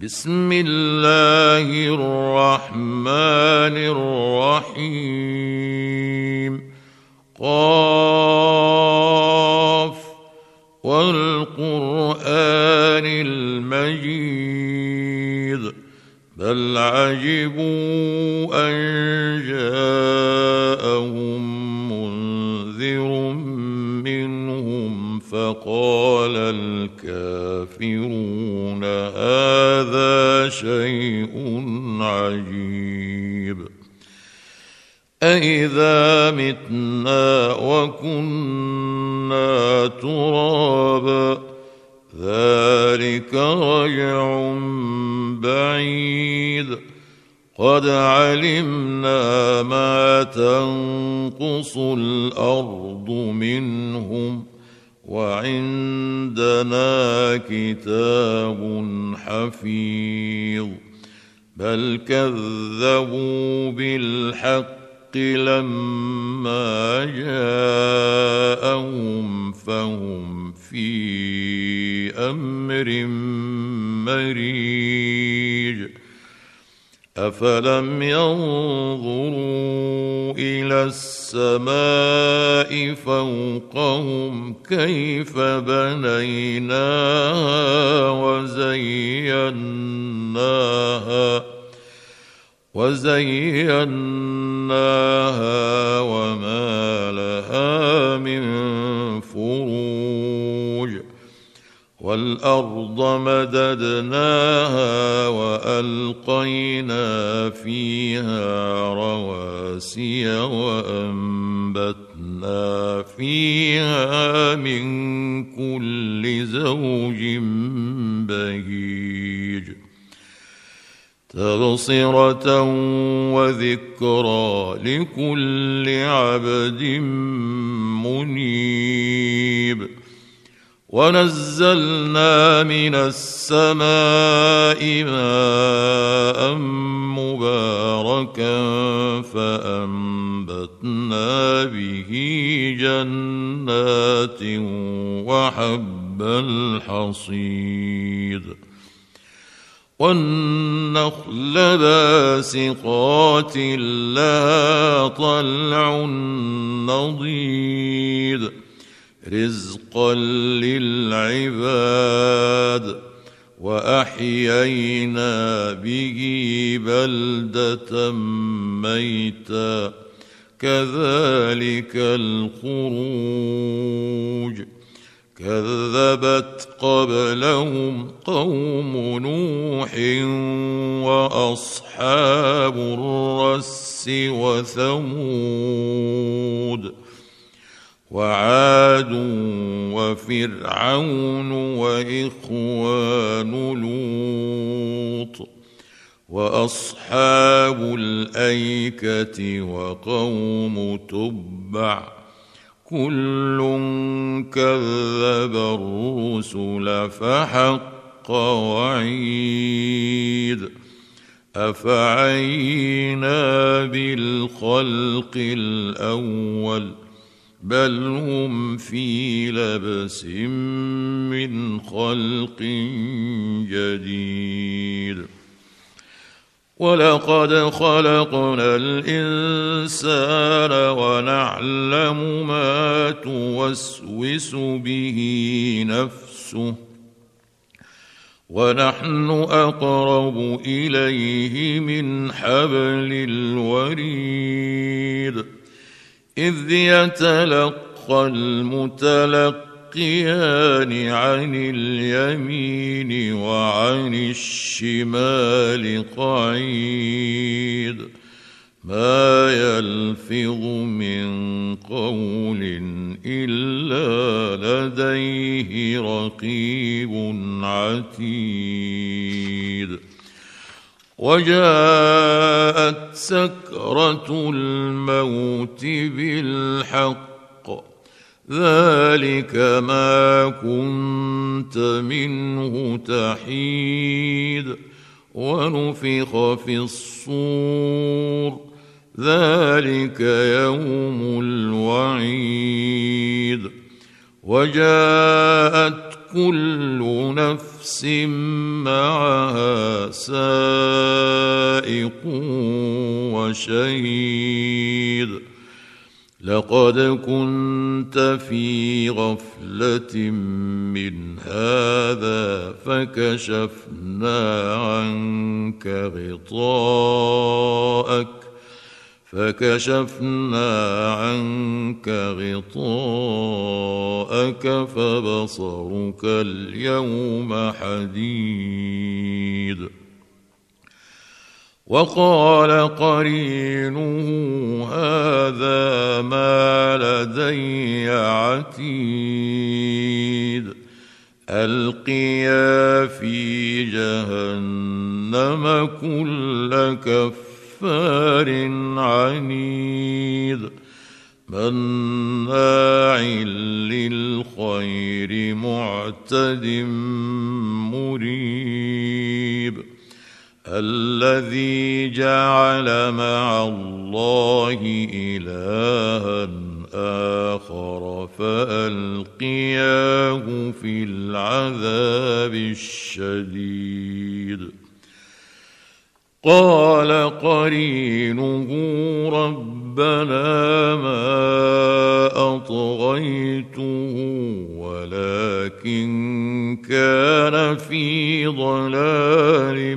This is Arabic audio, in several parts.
بسم الله الرحمن الرحيم. قاف والقرآن المجيد بل عجبوا أن جاءهم منذر منهم فقال الكافرون هذا شيء عجيب أإذا متنا وكنا ترابا ذلك رجع بعيد قد علمنا ما تنقص الأرض منهم وعندنا كتاب حفيظ بل كذبوا بالحق لما جاءهم فهم في أمر مريج أفلم ينظروا إلى السماء فوقهم كيف بنيناها وزيناها وما لها من فروج والأرض مددناها وألقينا فيها رواسي وأنبتنا فيها من كل زوج بهيج تبصرة وذكرى لكل عبد منيب ونزلنا من السماء ماء مباركا فأنبتنا به جنات وحب الحصيد والنخل باسقات لها طلع نضيد رزقا للعباد وأحيينا به بلدة ميتا كذلك الخروج كذبت قبلهم قوم نوح وأصحاب الرس وثمود وعاد وفرعون وإخوان لوط وأصحاب الأيكة وقوم تبع كل كذب الرسل فحق وعيد أفعينا بالخلق الأول بل هم في لبس من خلق جديد ولقد خلقنا الإنسان ونعلم ما توسوس به نفسه ونحن أقرب إليه من حبل الوريد إذ يتلقى المتلقيان عن اليمين وعن الشمال قعيد ما يلفظ من قول إلا لديه رقيب عتيد وجاءت سكرة الموت بالحق ذلك ما كنت منه تحيد ونفخ في الصور ذلك يوم الوعيد وجاءت كل نفس معها سائق وشهيد لقد كنت في غفلة من هذا فكشفنا عنك غطاءك فبصرك اليوم حديد وقال قرينه هذا ما لدي عتيد ألقيا في جهنم كل كفار عنيد مناع للخير معتد مريب الذي جعل مع الله إلها آخر فألقياه في العذاب الشديد قال قرينه ربنا ما أطغيته ولكن كان في ضلال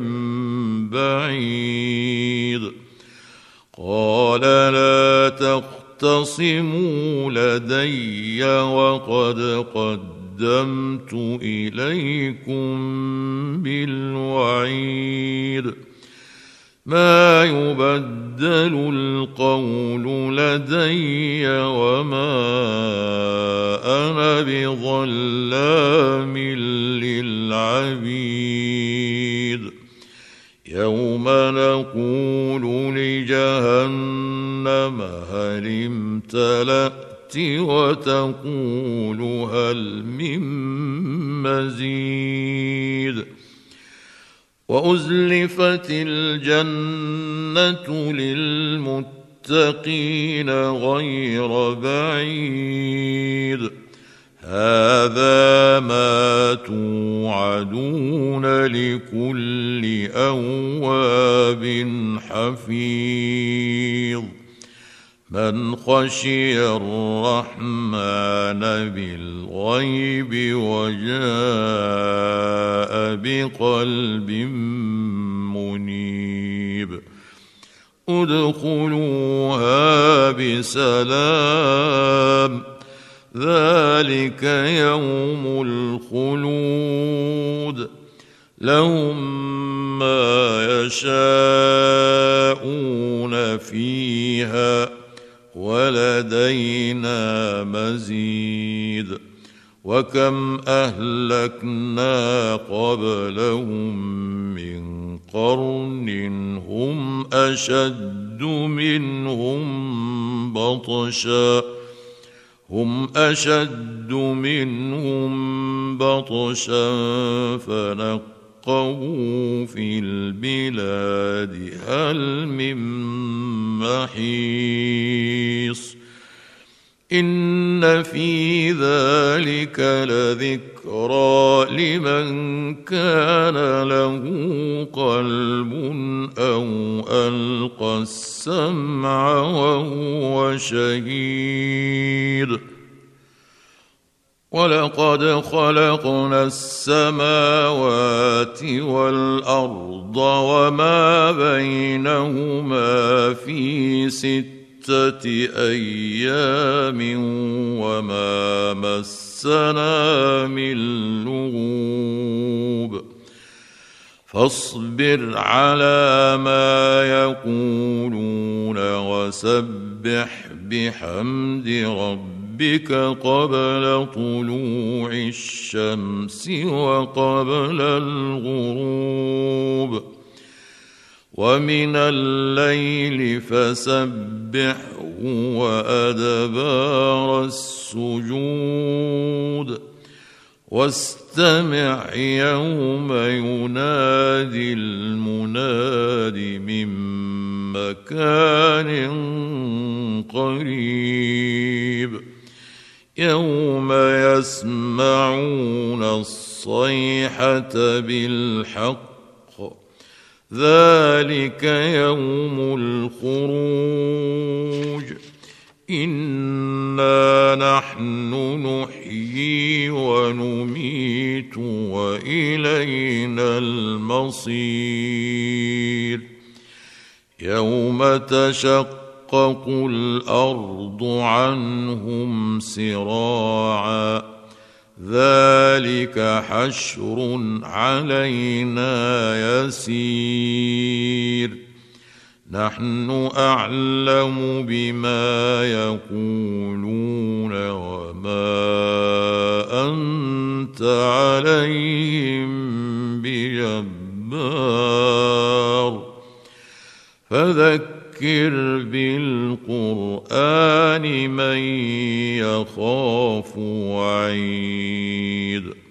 بعيد قال لا تختصموا لدي وقد قدمت إليكم بالوعيد ما يبدل القول لدي وما أنا بظلام للعبيد يوم نقول لجهنم هل امتلأت وتقول هل من مزيد وأزلفت الجنة للمتقين غير بعيد هذا ما توعدون لكل أواب حفيظ من خشي الرحمن بالغيب وجاء بقلب منيب ادخلوها بسلام ذلك يوم الخلود لهم ما يشاءون فيها ولدينا مزيد وكم أهلكنا قبلهم من قرن هم أشد منهم بطشا فنقبوا في البلاد هل من محيص إن في ذلك لذكرى لمن كان له قلب أو ألقى السمع وهو شهيد ولقد خلقنا السماوات والأرض وما بينهما في 6 أيام وما مسنا من لغوب فاصبر على ما يقولون وسبح بحمد ربك قبل طلوع الشمس وقبل الغروب ومن الليل فسبحه وأدبار السجود واستمع يوم ينادي المناد من مكان قريب يوم يسمعون الصيحة بالحق ذلك يوم الخروج إنا نحن نحيي ونميت وإلينا المصير يوم تشقق الأرض عنهم سراعا ذلك حشر علينا يسير نحن أعلم بما يقولون وما أنت عليهم بجبار فذكر بالقرآن من يخاف وعيد